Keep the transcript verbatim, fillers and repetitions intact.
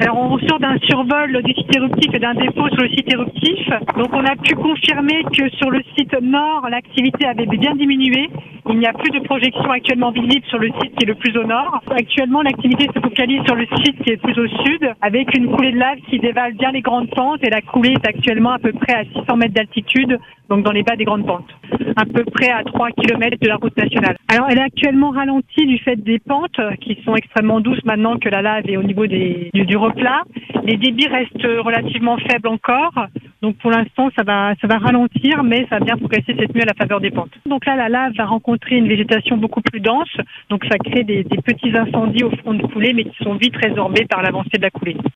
Alors, on sort d'un survol du site éruptif et d'un dépôt sur le site éruptif. Donc, on a pu confirmer que sur le site nord, l'activité avait bien diminué. Il n'y a plus de projection actuellement visible sur le site qui est le plus au nord. Actuellement, l'activité se focalise sur le site qui est plus au sud, avec une coulée de lave qui dévale bien les grandes pentes. Et la coulée est actuellement à peu près à six cents mètres d'altitude, donc dans les bas des grandes pentes, à peu près à trois kilomètres de la route nationale. Alors, elle est actuellement ralentie du fait des pentes qui sont extrêmement douces maintenant que la lave est au niveau des, du, du replat. Les débits restent relativement faibles encore. Donc, pour l'instant, ça va, ça va ralentir, mais ça va bien progresser cette nuit à la faveur des pentes. Donc là, la lave va rencontrer une végétation beaucoup plus dense. Donc, ça crée des, des petits incendies au front de coulée, mais qui sont vite résorbés par l'avancée de la coulée.